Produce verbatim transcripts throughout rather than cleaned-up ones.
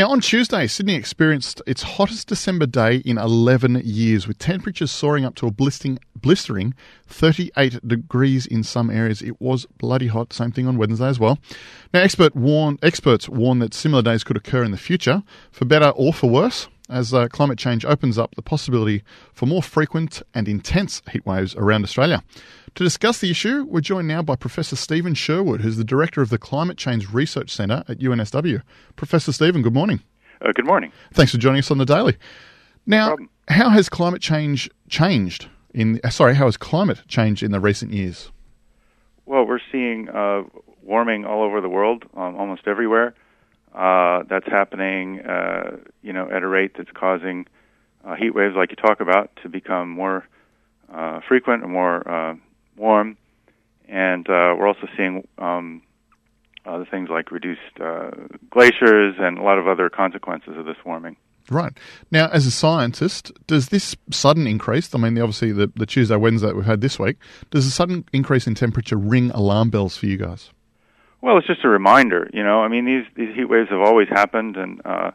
Now, on Tuesday, Sydney experienced its hottest December day in eleven years, with temperatures soaring up to a blistering, blistering thirty-eight degrees in some areas. It was bloody hot. Same thing on Wednesday as well. Now, expert warn, experts warn that similar days could occur in the future, for better or for worse, as uh, climate change opens up the possibility for more frequent and intense heat waves around Australia. To discuss the issue, we're joined now by Professor Stephen Sherwood, who's the Director of the Climate Change Research Centre at U N S W. Professor Stephen, good morning. Uh, good morning. Thanks for joining us on The Daily. Now, No how has climate change changed in, uh, sorry, how has climate changed in the recent years? Well, we're seeing uh, warming all over the world, um, almost everywhere. Uh, that's happening, uh, you know, at a rate that's causing uh, heat waves, like you talk about, to become more uh, frequent and more uh, warm. And uh, we're also seeing um, other things like reduced uh, glaciers and a lot of other consequences of this warming. Right. Now, as a scientist, does this sudden increase, I mean, obviously the, the Tuesday, Wednesday that we've had this week, does a sudden increase in temperature ring alarm bells for you guys? Well, it's just a reminder, you know. I mean, these these heat waves have always happened, and uh,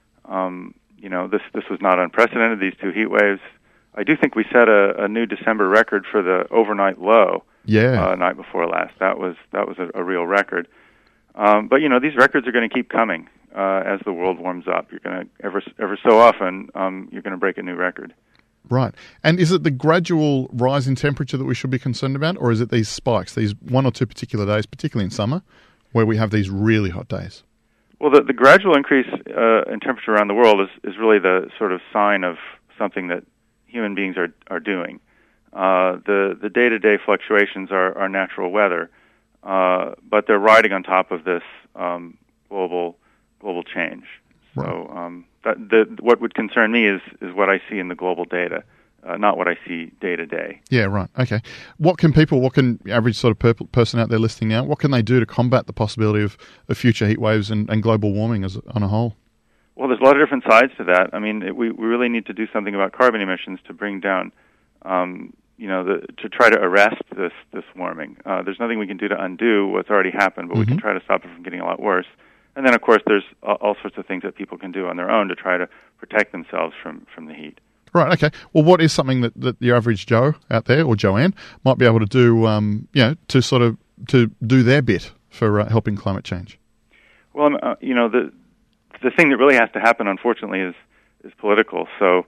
um, you know, this this was not unprecedented. These two heat waves. I do think we set a, a new December record for the overnight low. Yeah. Uh, night before last. That was that was a, a real record. Um, but you know, these records are going to keep coming uh, as the world warms up. You're going to ever ever so often um, you're going to break a new record. Right. And is it the gradual rise in temperature that we should be concerned about, or is it these spikes, these one or two particular days, particularly in summer, where we have these really hot days? Well, the, the gradual increase uh, in temperature around the world is, is really the sort of sign of something that human beings are, are doing. Uh, the, the day-to-day fluctuations are, are natural weather, uh, but they're riding on top of this um, global global change. Right. So um, that, the, what would concern me is, is what I see in the global data, uh, not what I see day to day. Yeah, right. Okay. What can people, what can average sort of per- person out there listening now, what can they do to combat the possibility of, of future heat waves and, and global warming as on a whole? Well, there's a lot of different sides to that. I mean, it, we, we really need to do something about carbon emissions to bring down, um, you know, the, to try to arrest this, this warming. Uh, there's nothing we can do to undo what's already happened, but mm-hmm. we can try to stop it from getting a lot worse. And then, of course, there's all sorts of things that people can do on their own to try to protect themselves from, from the heat. Right, okay. Well, what is something that, that your average Joe out there, or Joanne, might be able to do, um, you know, to sort of to do their bit for uh, helping climate change? Well, uh, you know, the the thing that really has to happen, unfortunately, is is political. So,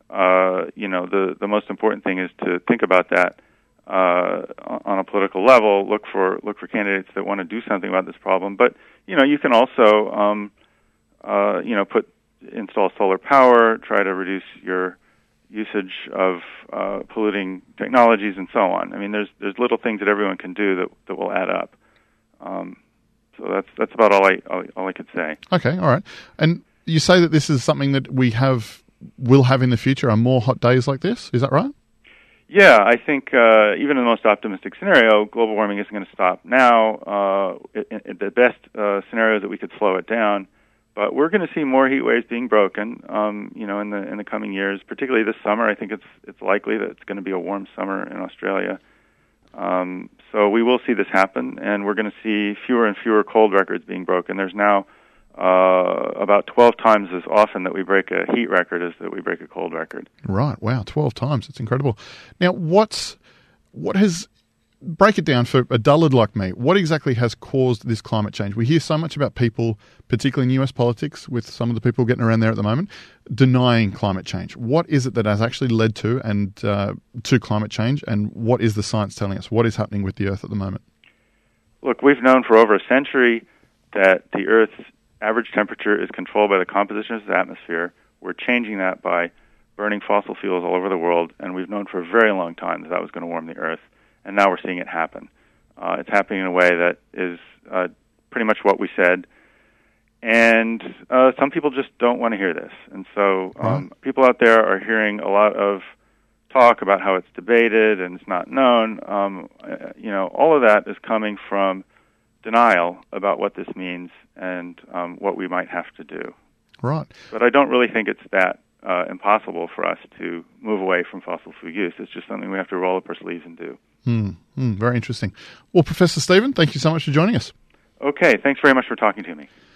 uh, you know, the, the most important thing is to think about that uh, on a political level. Look for look for candidates that want to do something about this problem. But you know, you can also, um, uh, you know, put install solar power, try to reduce your usage of uh, polluting technologies, and so on. I mean, there's there's little things that everyone can do that that will add up. Um, so that's that's about all I all, all I could say. Okay, all right. And you say that this is something that we have will have in the future, are more hot days like this. Is that right? Yeah, I think uh, even in the most optimistic scenario, global warming isn't going to stop now. Uh, it, it, the best uh, scenario is that we could slow it down, but we're going to see more heat waves being broken. Um, you know, in the in the coming years, particularly this summer. I think it's it's likely that it's going to be a warm summer in Australia. Um, so we will see this happen, and we're going to see fewer and fewer cold records being broken. There's now uh, about twelve times as often that we break a heat record as that we break a cold record. Right. Wow. twelve times. That's incredible. Now, what's, what has, break it down for a dullard like me. What exactly has caused this climate change? We hear so much about people, particularly in U S politics, with some of the people getting around there at the moment, denying climate change. What is it that has actually led to and uh, to climate change, and what is the science telling us? What is happening with the Earth at the moment? Look, we've known for over a century that the Earth's average temperature is controlled by the composition of its atmosphere. We're changing that by burning fossil fuels all over the world, and we've known for a very long time that that was going to warm the Earth, and now we're seeing it happen. Uh, it's happening in a way that is uh, pretty much what we said, and uh, some people just don't want to hear this. And so um, right. people out there are hearing a lot of talk about how it's debated and it's not known. Um, you know, all of that is coming from denial about what this means and um, what we might have to do. Right. But I don't really think it's that uh, impossible for us to move away from fossil fuel use. It's just something we have to roll up our sleeves and do. Mm, mm, very interesting. Well, Professor Stephen, thank you so much for joining us. Okay, thanks very much for talking to me.